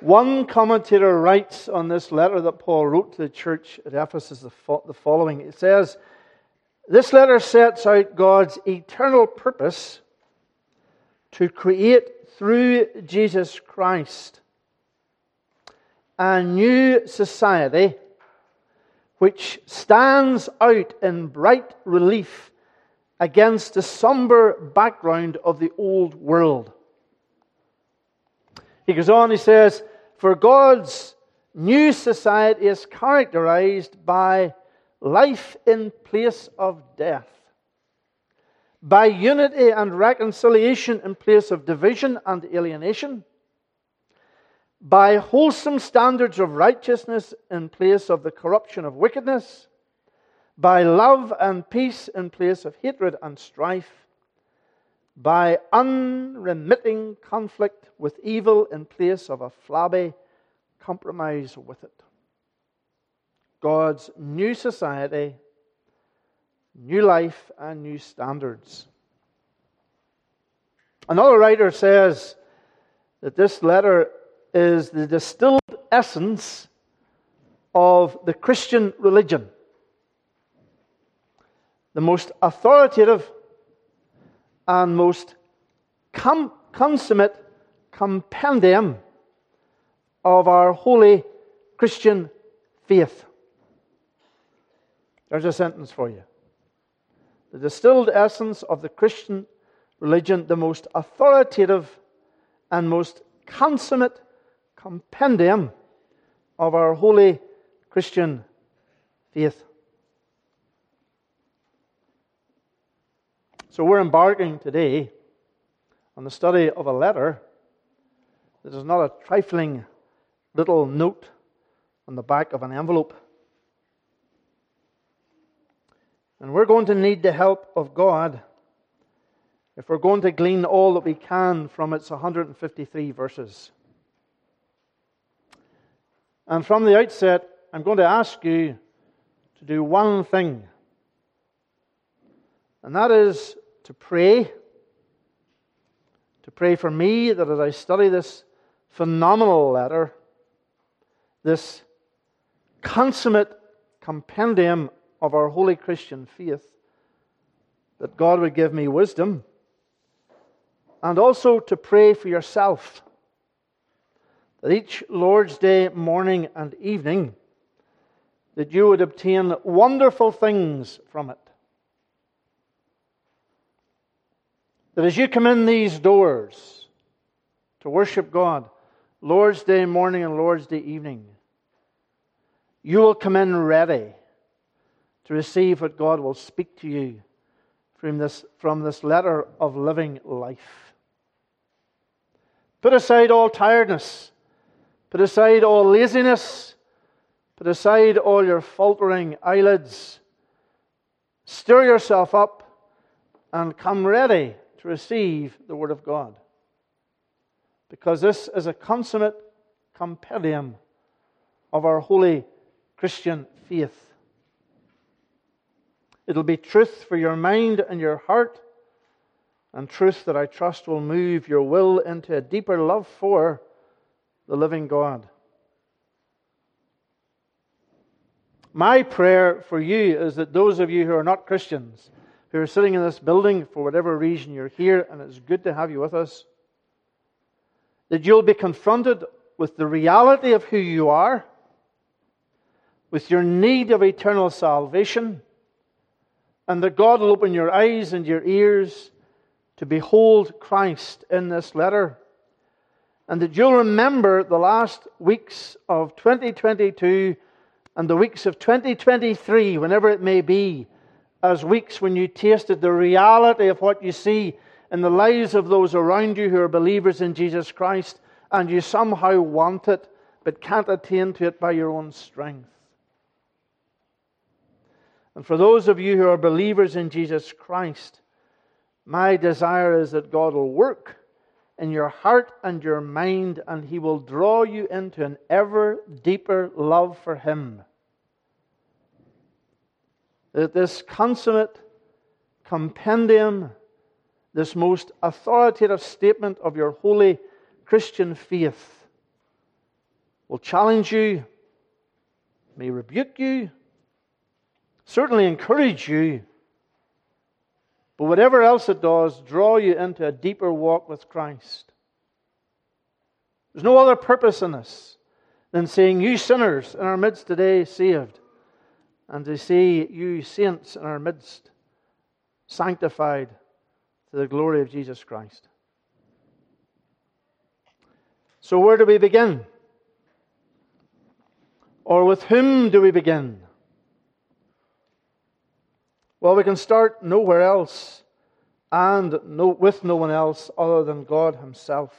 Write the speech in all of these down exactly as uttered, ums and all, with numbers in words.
One commentator writes on this letter that Paul wrote to the church at Ephesus the following. It says, "This letter sets out God's eternal purpose to create through Jesus Christ a new society which stands out in bright relief against the somber background of the old world." He goes on, he says, "For God's new society is characterized by life in place of death, by unity and reconciliation in place of division and alienation, by wholesome standards of righteousness in place of the corruption of wickedness, by love and peace in place of hatred and strife, by unremitting conflict with evil in place of a flabby compromise with it." God's new society, new life, and new standards. Another writer says that this letter is the distilled essence of the Christian religion, the most authoritative and most com- consummate compendium of our holy Christian faith. There's a sentence for you. The distilled essence of the Christian religion, the most authoritative and most consummate compendium of our holy Christian faith. So we're embarking today on the study of a letter that is not a trifling little note on the back of an envelope. And we're going to need the help of God if we're going to glean all that we can from its one hundred fifty-three verses. And from the outset, I'm going to ask you to do one thing. And that is to pray. To pray for me that as I study this phenomenal letter, this consummate compendium of our holy Christian faith, that God would give me wisdom. And also to pray for yourself, that each Lord's Day morning and evening, that you would obtain wonderful things from it. That as you come in these doors to worship God, Lord's Day morning and Lord's Day evening, you will come in ready to receive what God will speak to you from this, from this letter of living life. Put aside all tiredness. Put aside all laziness. Put aside all your faltering eyelids. Stir yourself up and come ready to receive the Word of God. Because this is a consummate compendium of our holy Christian faith. It'll be truth for your mind and your heart, and truth that I trust will move your will into a deeper love for the living God. My prayer for you is that those of you who are not Christians, who are sitting in this building for whatever reason you're here, and it's good to have you with us, that you'll be confronted with the reality of who you are, with your need of eternal salvation, and that God will open your eyes and your ears to behold Christ in this letter, and that you'll remember the last weeks of twenty twenty-two and the weeks of twenty twenty-three, whenever it may be, as weeks when you tasted the reality of what you see in the lives of those around you who are believers in Jesus Christ, and you somehow want it but can't attain to it by your own strength. And for those of you who are believers in Jesus Christ, my desire is that God will work in your heart and your mind, and He will draw you into an ever deeper love for Him. That this consummate compendium, this most authoritative statement of your holy Christian faith, will challenge you, may rebuke you, certainly encourage you, but whatever else it does, draw you into a deeper walk with Christ. There's no other purpose in this than seeing you sinners in our midst today saved, and to see you saints in our midst sanctified to the glory of Jesus Christ. So where do we begin? Or with whom do we begin? Well, we can start nowhere else and no, with no one else other than God Himself.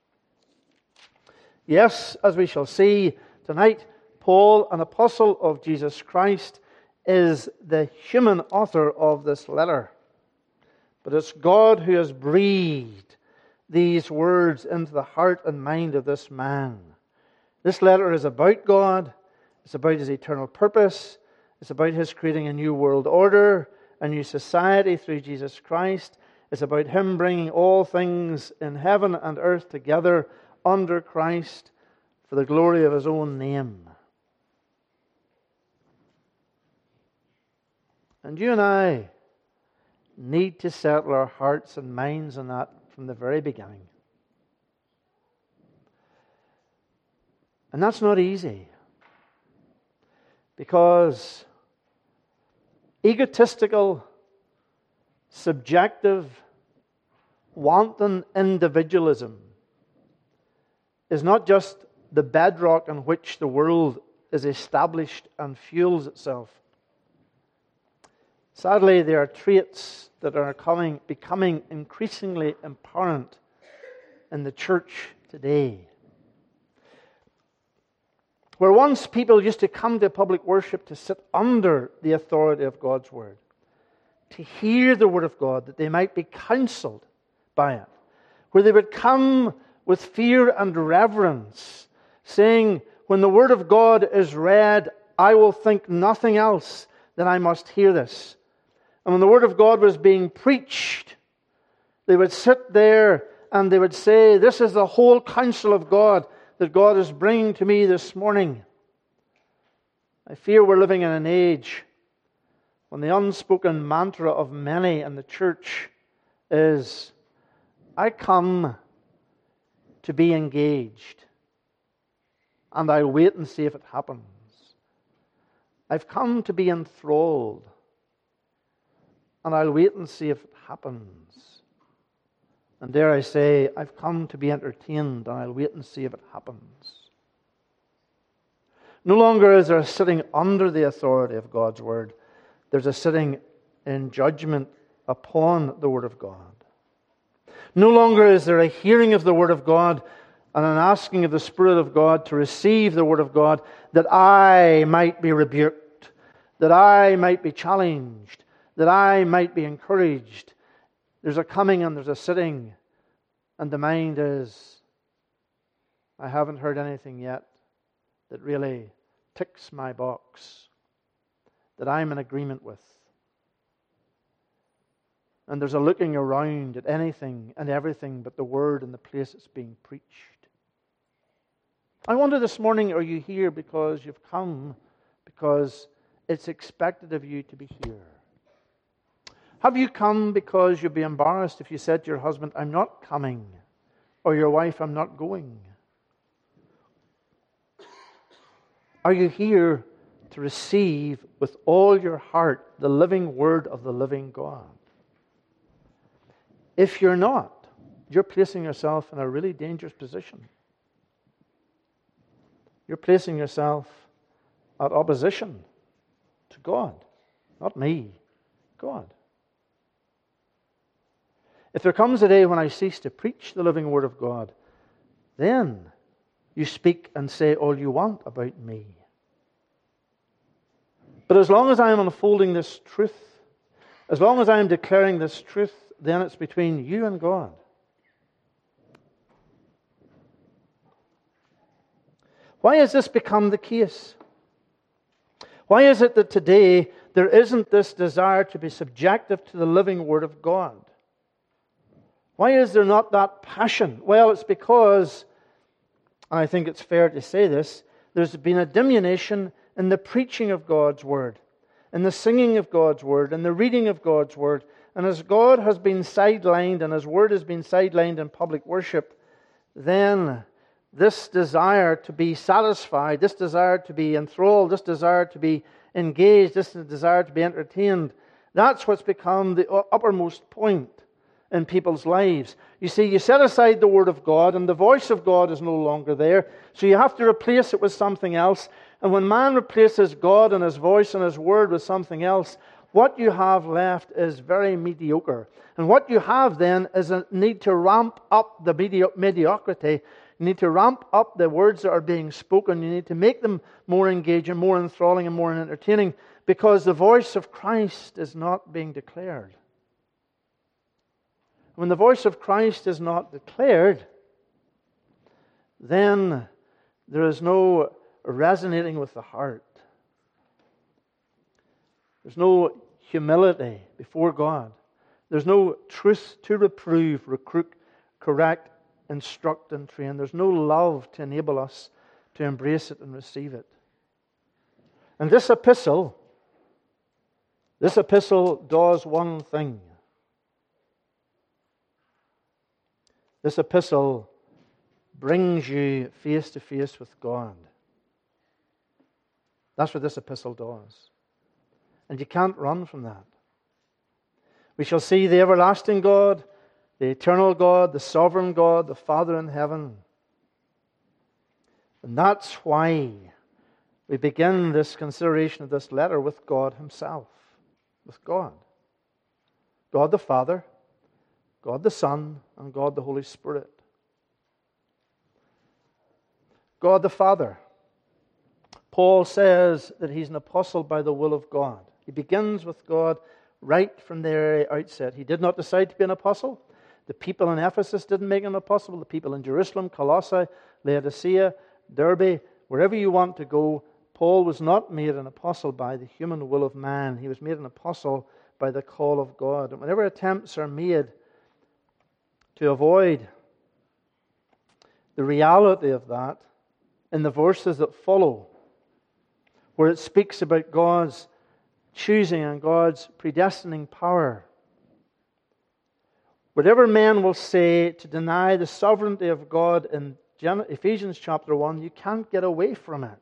Yes, as we shall see tonight, Paul, an apostle of Jesus Christ, is the human author of this letter. But it's God who has breathed these words into the heart and mind of this man. This letter is about God. It's about His eternal purpose. It's about His creating a new world order, a new society through Jesus Christ. It's about Him bringing all things in heaven and earth together under Christ for the glory of His own name. And you and I need to settle our hearts and minds on that from the very beginning. And that's not easy, because egotistical, subjective, wanton individualism is not just the bedrock on which the world is established and fuels itself. Sadly, there are traits that are coming, becoming increasingly apparent in the church today. Where once people used to come to public worship to sit under the authority of God's Word, to hear the Word of God, that they might be counselled by it, where they would come with fear and reverence, saying, when the Word of God is read, I will think nothing else than I must hear this. And when the Word of God was being preached, they would sit there and they would say, this is the whole counsel of God that God is bringing to me this morning. I fear we're living in an age when the unspoken mantra of many in the church is, I come to be engaged, and I'll wait and see if it happens. I've come to be enthralled, and I'll wait and see if it happens. And dare I say, I've come to be entertained, and I'll wait and see if it happens. No longer is there a sitting under the authority of God's Word. There's a sitting in judgment upon the Word of God. No longer is there a hearing of the Word of God and an asking of the Spirit of God to receive the Word of God, that I might be rebuked, that I might be challenged, that I might be encouraged. There's a coming and there's a sitting, and the mind is, I haven't heard anything yet that really ticks my box, that I'm in agreement with. And there's a looking around at anything and everything but the Word and the place it's being preached. I wonder this morning, are you here because you've come because it's expected of you to be here? Have you come because you'd be embarrassed if you said to your husband, I'm not coming, or your wife, I'm not going? Are you here to receive with all your heart the living Word of the living God? If you're not, you're placing yourself in a really dangerous position. You're placing yourself at opposition to God. Not me, God. If there comes a day when I cease to preach the living Word of God, then you speak and say all you want about me. But as long as I am unfolding this truth, as long as I am declaring this truth, then it's between you and God. Why has this become the case? Why is it that today there isn't this desire to be subjective to the living Word of God? Why is there not that passion? Well, it's because, and I think it's fair to say this, There's been a diminution in the preaching of God's Word, in the singing of God's Word, in the reading of God's Word. And as God has been sidelined and His Word has been sidelined in public worship, then this desire to be satisfied, this desire to be enthralled, this desire to be engaged, this desire to be entertained, that's what's become the uppermost point in people's lives. You see, you set aside the Word of God and the voice of God is no longer there, so you have to replace it with something else. And when man replaces God and His voice and His Word with something else, what you have left is very mediocre. And what you have then is a need to ramp up the medi- mediocrity. You need to ramp up the words that are being spoken. You need to make them more engaging, more enthralling, and more entertaining, because the voice of Christ is not being declared. When the voice of Christ is not declared, then there is no resonating with the heart. There's no humility before God. There's no truth to reprove, recruit, correct, instruct, and train. There's no love to enable us to embrace it and receive it. And this epistle, this epistle does one thing. This epistle brings you face to face with God. That's what this epistle does. And you can't run from that. We shall see the everlasting God, the eternal God, the sovereign God, the Father in heaven. And that's why we begin this consideration of this letter with God Himself. With God. God the Father, God the Son, and God the Holy Spirit. God the Father. Paul says that he's an apostle by the will of God. He begins with God right from the very outset. He did not decide to be an apostle. The people in Ephesus didn't make him an apostle. The people in Jerusalem, Colossae, Laodicea, Derbe, wherever you want to go, Paul was not made an apostle by the human will of man. He was made an apostle by the call of God. And whenever attempts are made to avoid the reality of that in the verses that follow, where it speaks about God's choosing and God's predestining power, whatever men will say to deny the sovereignty of God in Ephesians chapter one, you can't get away from it.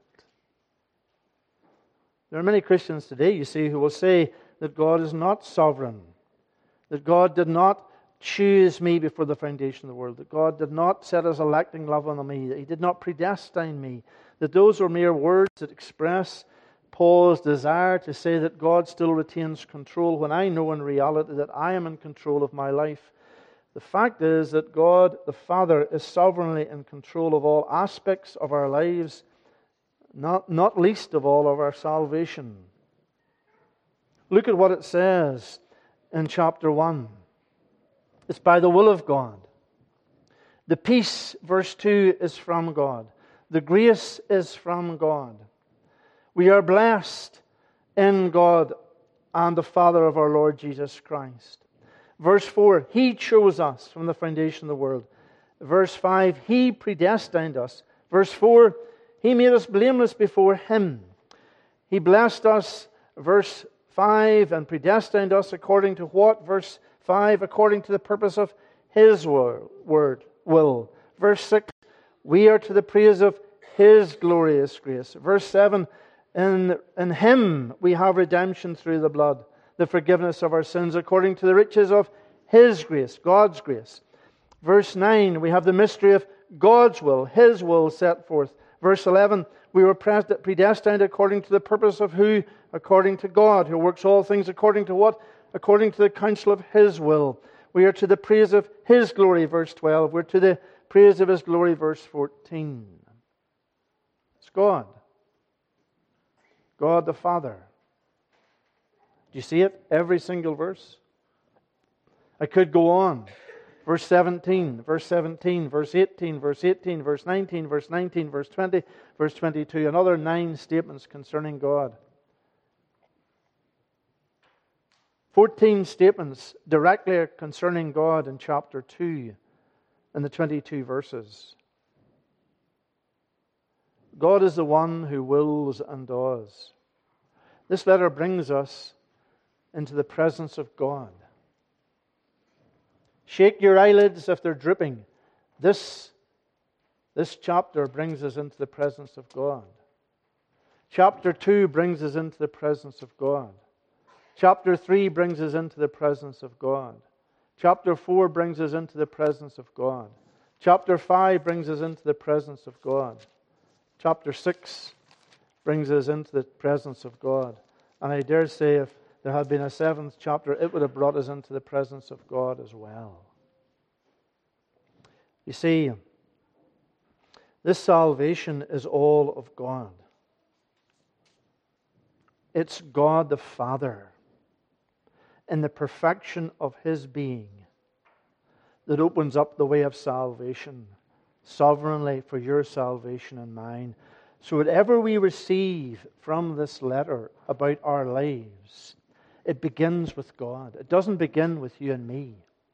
There are many Christians today, you see, who will say that God is not sovereign, that God did not choose me before the foundation of the world, that God did not set His electing love on me, that He did not predestine me, that those are mere words that express Paul's desire to say that God still retains control, when I know in reality that I am in control of my life. The fact is that God the Father is sovereignly in control of all aspects of our lives, not, not least of all of our salvation. Look at what it says in chapter one. It's by the will of God. The peace, verse two, is from God. The grace is from God. We are blessed in God and the Father of our Lord Jesus Christ. Verse four, He chose us from the foundation of the world. Verse five, He predestined us. Verse four, He made us blameless before Him. He blessed us, verse five, and predestined us according to what? Verse five, according to the purpose of His word, will. Verse six, we are to the praise of His glorious grace. Verse seven, in, in Him we have redemption through the blood, the forgiveness of our sins, according to the riches of His grace, God's grace. Verse nine, we have the mystery of God's will, His will set forth. Verse eleven, we were predestined according to the purpose of who? According to God, who works all things according to what? According to the counsel of His will. We are to the praise of His glory, verse twelve. We're to the praise of His glory, verse fourteen. It's God. God the Father. Do you see it? Every single verse. I could go on. Verse seventeen, verse seventeen, verse eighteen, verse eighteen, verse nineteen, verse nineteen, verse twenty, verse twenty-two. Another nine statements concerning God. fourteen statements directly concerning God in chapter two in the twenty-two verses. God is the one who wills and does. This letter brings us into the presence of God. Shake your eyelids if they're drooping. This, this chapter brings us into the presence of God. Chapter two brings us into the presence of God. Chapter three brings us into the presence of God. Chapter four brings us into the presence of God. Chapter five brings us into the presence of God. Chapter six brings us into the presence of God. And I dare say if there had been a seventh chapter, it would have brought us into the presence of God as well. You see, this salvation is all of God. It's God the Father, in the perfection of His being, that opens up the way of salvation sovereignly for your salvation and mine. So whatever we receive from this letter about our lives, it begins with God. It doesn't begin with you and me.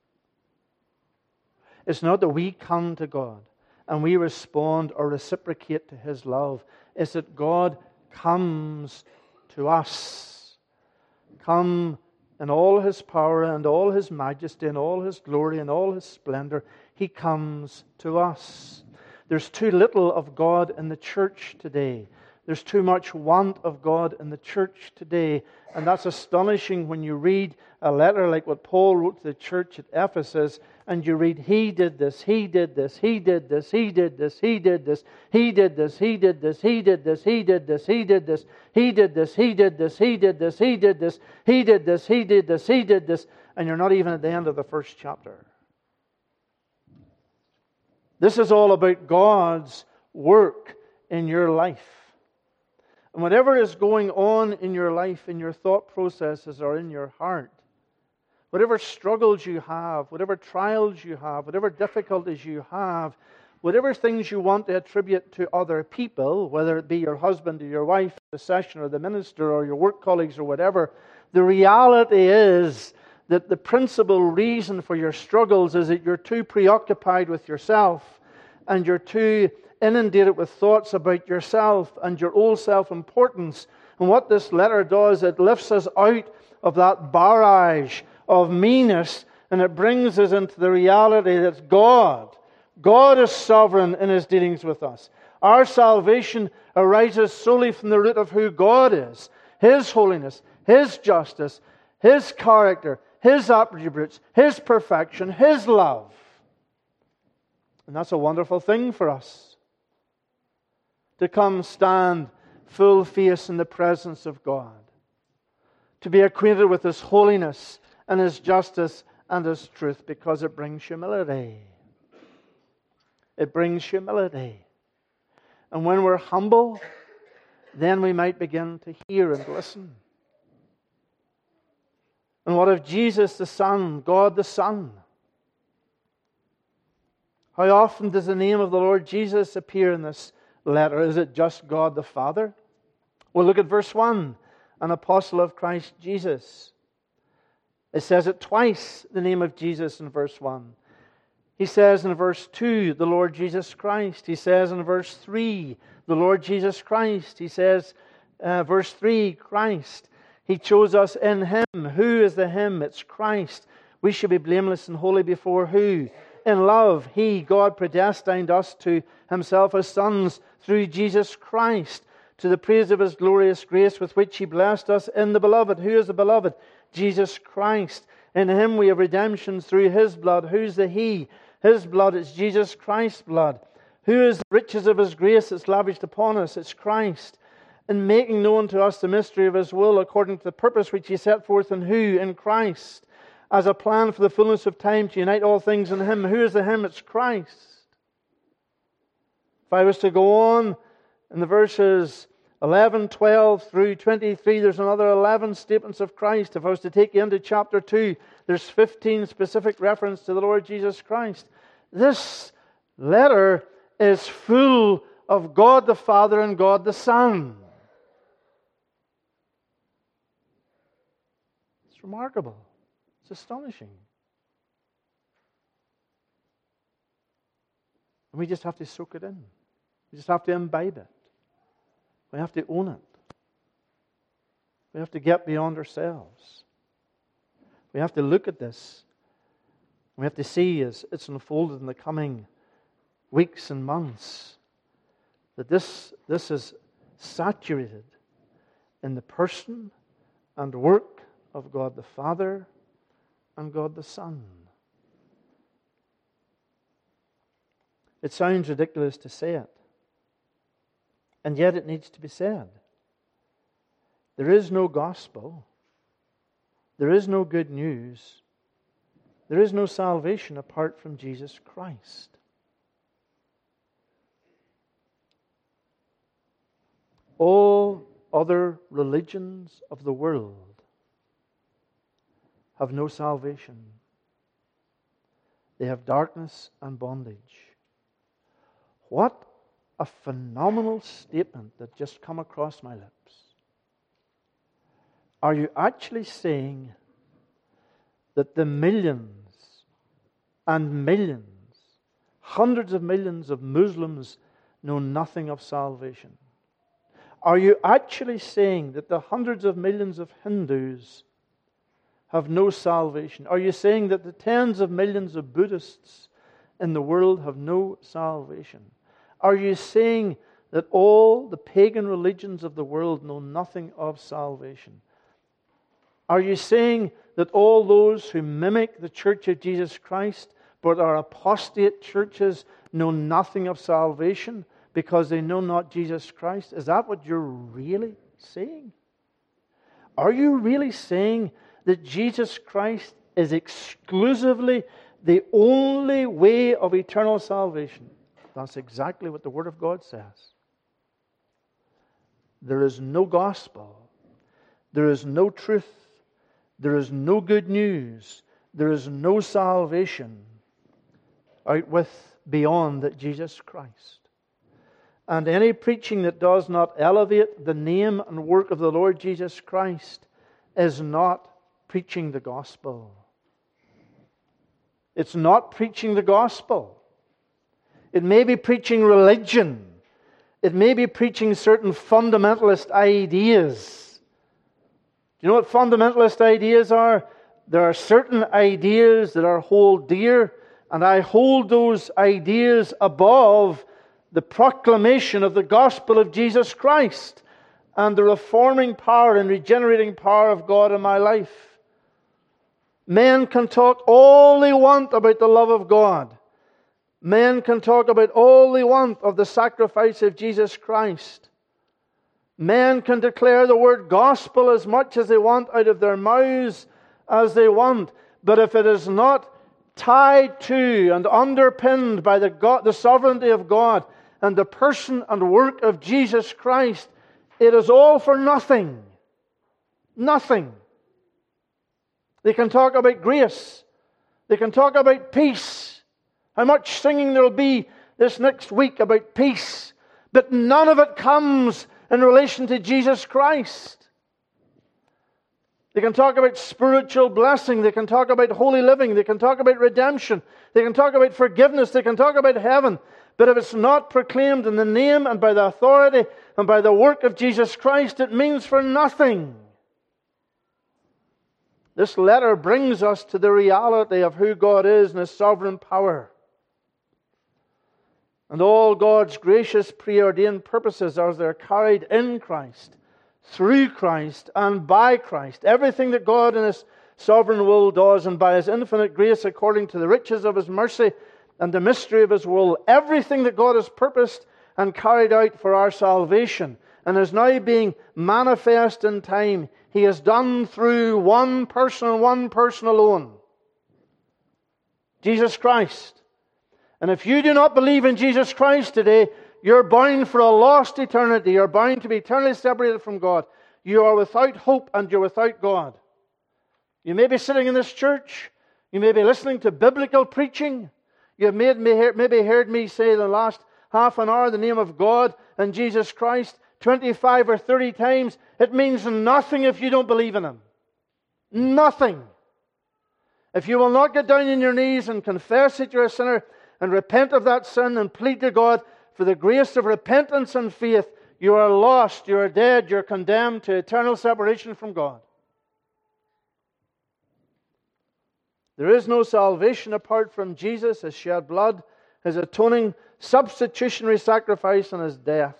It's not that we come to God and we respond or reciprocate to His love. It's that God comes to us. Come in all His power and all His majesty and all His glory and all His splendor. He comes to us. There's too little of God in the church today. There's too much want of God in the church today. And that's astonishing when you read a letter like what Paul wrote to the church at Ephesus, and you read, He did this, He did this, He did this, He did this, He did this, He did this, He did this, He did this, He did this, He did this, He did this, He did this, He did this, He did this, He did this, He did this, He did this, and you're not even at the end of the first chapter. This is all about God's work in your life. And whatever is going on in your life, in your thought processes or in your heart, whatever struggles you have, whatever trials you have, whatever difficulties you have, whatever things you want to attribute to other people, whether it be your husband or your wife, the session or the minister or your work colleagues or whatever, the reality is that the principal reason for your struggles is that you're too preoccupied with yourself and you're too inundated with thoughts about yourself and your own self-importance. And what this letter does, it lifts us out of that barrage of meanness and it brings us into the reality that God, God is sovereign in His dealings with us. Our salvation arises solely from the root of who God is, His holiness, His justice, His character, His attributes, His perfection, His love. And that's a wonderful thing for us, to come stand full face in the presence of God, to be acquainted with His holiness and His justice and His truth, because it brings humility. It brings humility. And when we're humble, then we might begin to hear and listen. And what of Jesus the Son, God the Son? How often does the name of the Lord Jesus appear in this letter? Is it just God the Father? Well, look at verse one. An apostle of Christ Jesus. It says it twice, the name of Jesus in verse one. He says in verse two, the Lord Jesus Christ. He says in verse three, the Lord Jesus Christ. He says, uh, verse three, Christ. He chose us in Him. Who is the Him? It's Christ. We should be blameless and holy before who? In love, He, God, predestined us to Himself as sons through Jesus Christ, to the praise of His glorious grace with which He blessed us in the Beloved. Who is the Beloved? Jesus Christ. In Him we have redemption through His blood. Who's the He? His blood is Jesus Christ's blood. Who is the riches of His grace that's lavished upon us? It's Christ. In making known to us the mystery of His will according to the purpose which He set forth in who? In Christ. As a plan for the fullness of time to unite all things in Him. Who is the Him? It's Christ. If I was to go on in the verses eleven, twelve through twenty-three, there's another eleven statements of Christ. If I was to take you into chapter two, there's fifteen specific reference to the Lord Jesus Christ. This letter is full of God the Father and God the Son. It's remarkable. It's astonishing. And we just have to soak it in. We just have to imbibe it. We have to own it. We have to get beyond ourselves. We have to look at this. We have to see as it's unfolded in the coming weeks and months that this, this is saturated in the person and work of God the Father and God the Son. It sounds ridiculous to say it, and yet it needs to be said. There is no gospel. There is no good news. There is no salvation apart from Jesus Christ. All other religions of the world have no salvation. They have darkness and bondage. What a phenomenal statement that just come across my lips. Are you actually saying that the millions and millions, hundreds of millions of Muslims know nothing of salvation? Are you actually saying that the hundreds of millions of Hindus have no salvation? Are you saying that the tens of millions of Buddhists in the world have no salvation? Are you saying that all the pagan religions of the world know nothing of salvation? Are you saying that all those who mimic the Church of Jesus Christ but are apostate churches know nothing of salvation because they know not Jesus Christ? Is that what you're really saying? Are you really saying that Jesus Christ is exclusively the only way of eternal salvation? That's exactly what the Word of God says. There is no gospel. There is no truth. There is no good news. There is no salvation out with beyond that Jesus Christ. And any preaching that does not elevate the name and work of the Lord Jesus Christ is not preaching the gospel. It's not preaching the gospel. It may be preaching religion. It may be preaching certain fundamentalist ideas. Do you know what fundamentalist ideas are? There are certain ideas that are hold dear, and I hold those ideas above the proclamation of the gospel of Jesus Christ and the reforming power and regenerating power of God in my life. Men can talk all they want about the love of God. Men can talk about all they want of the sacrifice of Jesus Christ. Men can declare the word gospel as much as they want out of their mouths as they want. But if it is not tied to and underpinned by the God, the sovereignty of God and the person and work of Jesus Christ, it is all for nothing. Nothing. They can talk about grace. They can talk about peace. How much singing there will be this next week about peace. But none of it comes in relation to Jesus Christ. They can talk about spiritual blessing. They can talk about holy living. They can talk about redemption. They can talk about forgiveness. They can talk about heaven. But if it's not proclaimed in the name and by the authority and by the work of Jesus Christ, it means for nothing. This letter brings us to the reality of who God is and His sovereign power. And all God's gracious preordained purposes as they're carried in Christ, through Christ, and by Christ. Everything that God in His sovereign will does, and by His infinite grace according to the riches of His mercy and the mystery of His will, everything that God has purposed and carried out for our salvation and is now being manifest in time, He has done through one person and one person alone. Jesus Christ. And if you do not believe in Jesus Christ today, you're bound for a lost eternity. You're bound to be eternally separated from God. You are without hope and you're without God. You may be sitting in this church. You may be listening to biblical preaching. You have made me, maybe heard me say in the last half an hour the name of God and Jesus Christ twenty-five or thirty times. It means nothing if you don't believe in Him. Nothing. If you will not get down on your knees and confess that you're a sinner and repent of that sin and plead to God for the grace of repentance and faith, You are lost, you are dead, you're condemned to eternal separation from God. There is no salvation apart from Jesus, His shed blood, His atoning substitutionary sacrifice, and His death.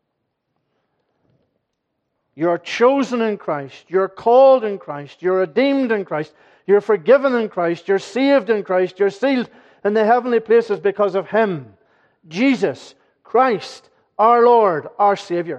You're chosen in Christ. You're called in Christ. You're redeemed in Christ. You're forgiven in Christ. You're saved in Christ. You're sealed in the heavenly places because of Him. Jesus Christ, our Lord, our Savior.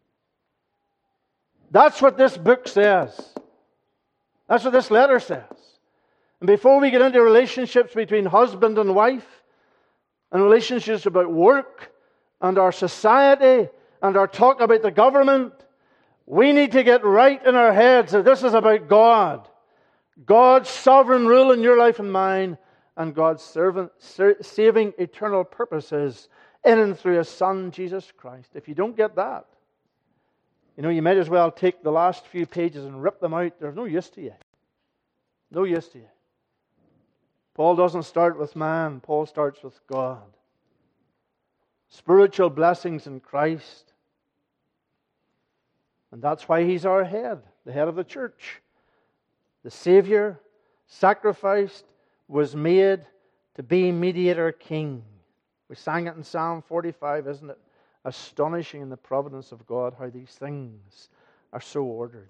That's what this book says. That's what this letter says. And before we get into relationships between husband and wife, and relationships about work, and our society, and our talk about the government, we need to get right in our heads that this is about God. God's sovereign rule in your life and mine, and God's servant, saving eternal purposes in and through His Son, Jesus Christ. If you don't get that, you know, you might as well take the last few pages and rip them out. There's no use to you. No use to you. Paul doesn't start with man. Paul starts with God. Spiritual blessings in Christ. And that's why He's our head, the head of the church. The Savior, sacrificed, was made to be mediator king. We sang it in Psalm forty-five, isn't it? Astonishing in the providence of God how these things are so ordered.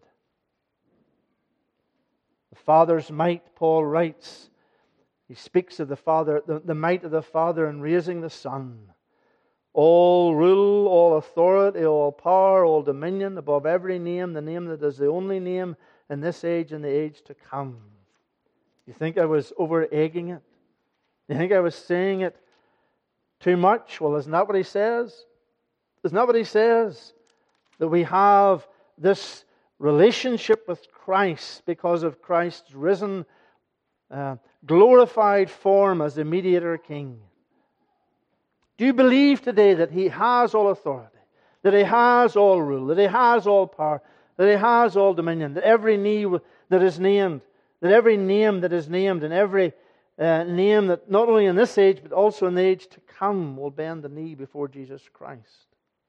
The Father's might, Paul writes. He speaks of the Father, the, the might of the Father in raising the Son. All rule, all authority, all power, all dominion above every name, the name that is the only name in this age and the age to come. You think I was over-egging it? You think I was saying it too much? Well, isn't that what he says? Isn't that what he says? That we have this relationship with Christ because of Christ's risen, uh, glorified form as the mediator king. Do you believe today that He has all authority, that He has all rule, that He has all power, that He has all dominion, that every knee that is named, that every name that is named, and every uh, name that not only in this age but also in the age to come will bend the knee before Jesus Christ?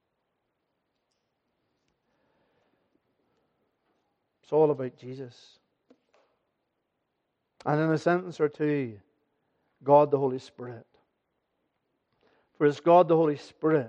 It's all about Jesus. And in a sentence or two, God the Holy Spirit. For it's God the Holy Spirit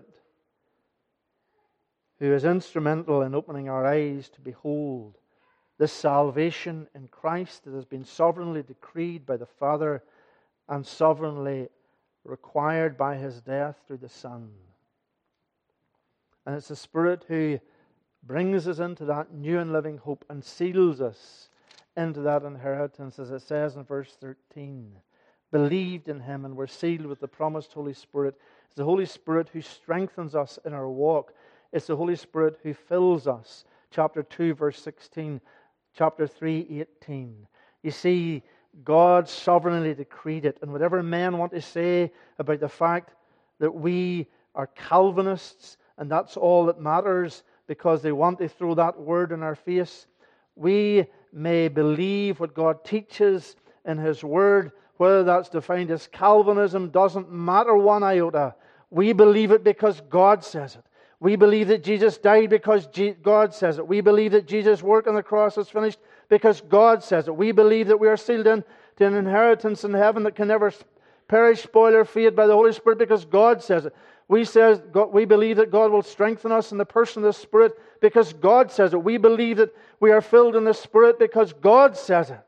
who is instrumental in opening our eyes to behold this salvation in Christ that has been sovereignly decreed by the Father and sovereignly required by His death through the Son. And it's the Spirit who brings us into that new and living hope and seals us into that inheritance, as it says in verse thirteen. Believed in Him and were sealed with the promised Holy Spirit. It's the Holy Spirit who strengthens us in our walk. It's the Holy Spirit who fills us. Chapter two, verse sixteen. Chapter three, eighteen. You see, God sovereignly decreed it. And whatever men want to say about the fact that we are Calvinists, and that's all that matters because they want to throw that word in our face, we may believe what God teaches in His Word. Whether that's defined as Calvinism doesn't matter one iota. We believe it because God says it. We believe that Jesus died because God says it. We believe that Jesus' work on the cross is finished because God says it. We believe that we are sealed in to an inheritance in heaven that can never perish, spoil, or fade by the Holy Spirit because God says it. We says God, we believe that God will strengthen us in the person of the Spirit because God says it. We believe that we are filled in the Spirit because God says it.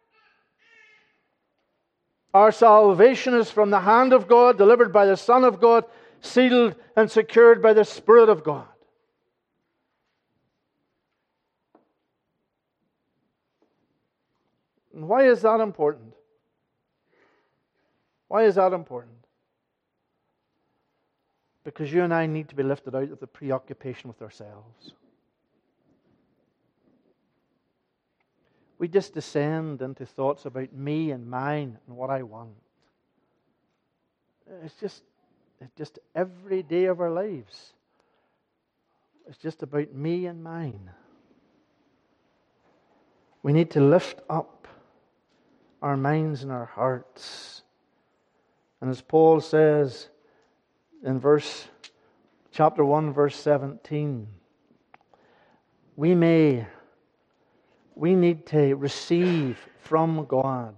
Our salvation is from the hand of God, delivered by the Son of God, sealed and secured by the Spirit of God. And why is that important? Why is that important? Because you and I need to be lifted out of the preoccupation with ourselves. We just descend into thoughts about me and mine and what I want. It's just, it's just every day of our lives. It's just about me and mine. We need to lift up our minds and our hearts. And as Paul says in verse chapter one, verse seventeen. We may, we need to receive from God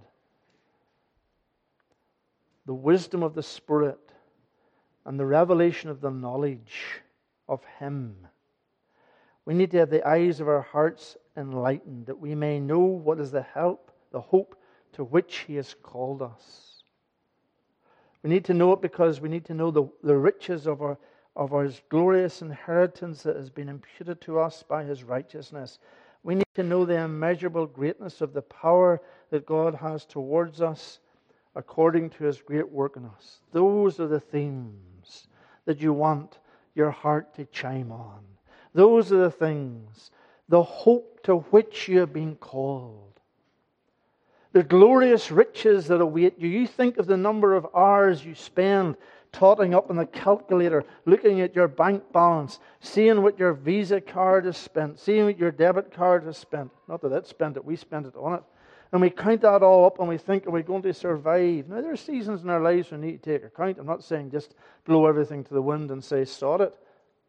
the wisdom of the Spirit and the revelation of the knowledge of Him. We need to have the eyes of our hearts enlightened, that we may know what is the help, the hope to which He has called us. We need to know it because we need to know the, the riches of our of our glorious inheritance that has been imputed to us by His righteousness. We need to know the immeasurable greatness of the power that God has towards us according to His great work in us. Those are the themes that you want your heart to chime on. Those are the things, the hope to which you have been called. The glorious riches that await you. You think of the number of hours you spend totting up on the calculator, looking at your bank balance, seeing what your Visa card has spent, seeing what your debit card has spent. Not that it spent it, we spent it on it. And we count that all up and we think, are we going to survive? Now, there are seasons in our lives we need to take account. I'm not saying just blow everything to the wind and say, sod it.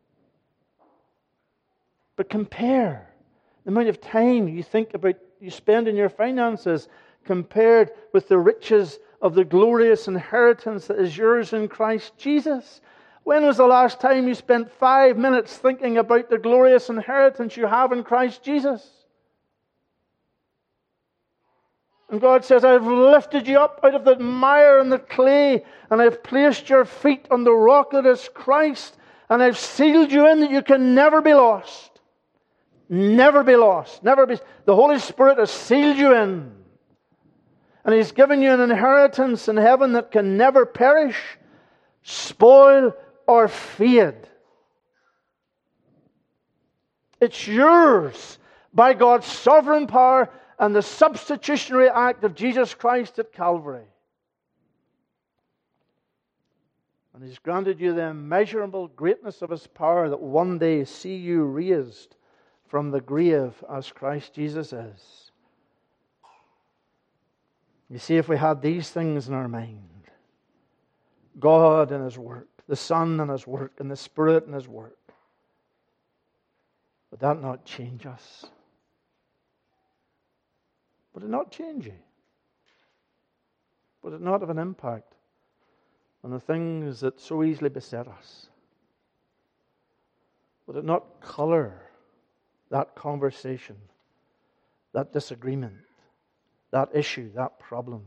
But compare the amount of time you think about, you spend in your finances compared with the riches of the glorious inheritance that is yours in Christ Jesus. When was the last time you spent five minutes thinking about the glorious inheritance you have in Christ Jesus? And God says, I've lifted you up out of the mire and the clay, and I've placed your feet on the rock that is Christ, and I've sealed you in that you can never be lost. Never be lost. Never be. The Holy Spirit has sealed you in. And He's given you an inheritance in heaven that can never perish, spoil, or fade. It's yours by God's sovereign power and the substitutionary act of Jesus Christ at Calvary. And He's granted you the immeasurable greatness of His power that one day see you raised from the grave as Christ Jesus is. You see, if we had these things in our mind, God and His work, the Son and His work, and the Spirit and His work, would that not change us? Would it not change you? Would it not have an impact on the things that so easily beset us? Would it not colour that conversation, that disagreement, that issue, that problem?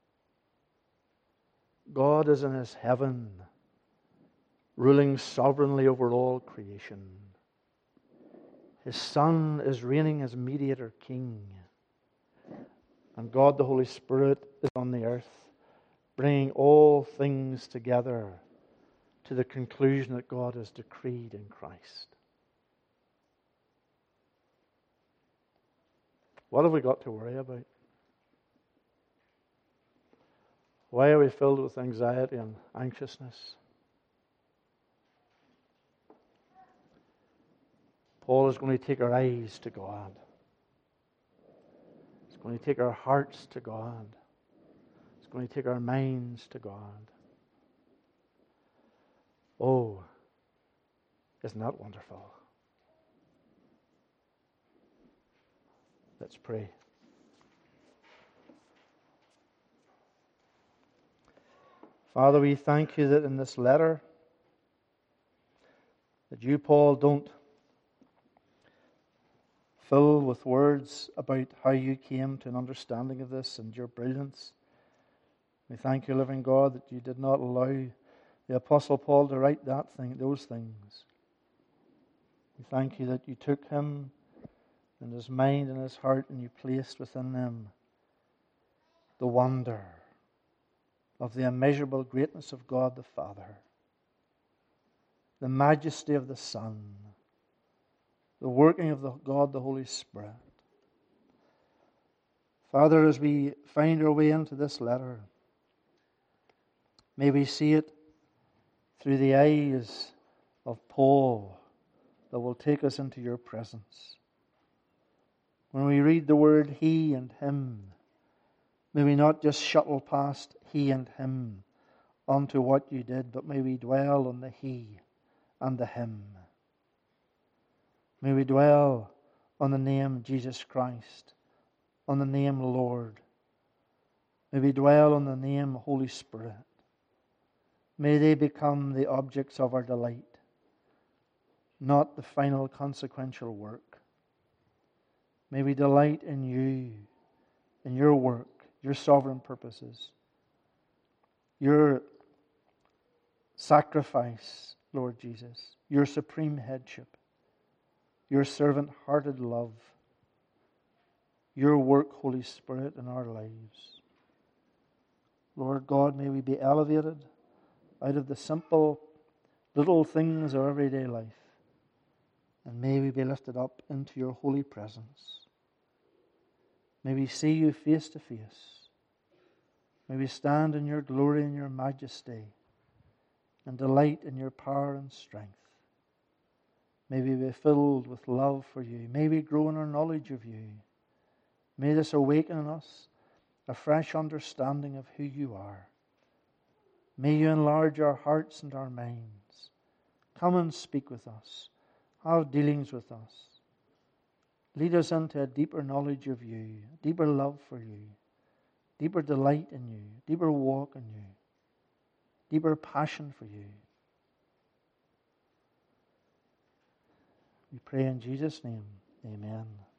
God is in His heaven, ruling sovereignly over all creation. His Son is reigning as mediator king. And God the Holy Spirit is on the earth, bringing all things together to the conclusion that God has decreed in Christ. What have we got to worry about? Why are we filled with anxiety and anxiousness? Paul is going to take our eyes to God. He's going to take our hearts to God. He's going to take our minds to God. Oh, isn't that wonderful? Let's pray. Father, we thank You that in this letter, that You, Paul, don't fill with words about how You came to an understanding of this and Your brilliance. We thank You, living God, that You did not allow the Apostle Paul to write that thing, those things. We thank You that You took him and his mind and his heart, and You placed within them the wonder of the immeasurable greatness of God the Father, the majesty of the Son, the working of the God the Holy Spirit. Father, as we find our way into this letter, may we see it through the eyes of Paul that will take us into Your presence. When we read the word he and him, may we not just shuttle past he and him onto what You did, but may we dwell on the he and the hymn. May we dwell on the name Jesus Christ, on the name Lord. May we dwell on the name Holy Spirit. May they become the objects of our delight, not the final consequential work. May we delight in you, in your work, your sovereign purposes, your sacrifice, Lord Jesus, your supreme headship, your servant-hearted love, your work, Holy Spirit, in our lives. Lord God, may we be elevated out of the simple little things of everyday life, and may we be lifted up into your holy presence. May we see you face to face. May we stand in your glory and your majesty and delight in your power and strength. May we be filled with love for you. May we grow in our knowledge of you. May this awaken in us a fresh understanding of who you are. May you enlarge our hearts and our minds. Come and speak with us. Have dealings with us. Lead us into a deeper knowledge of you, a deeper love for you, deeper delight in you, deeper walk in you, deeper passion for you. We pray in Jesus' name. Amen.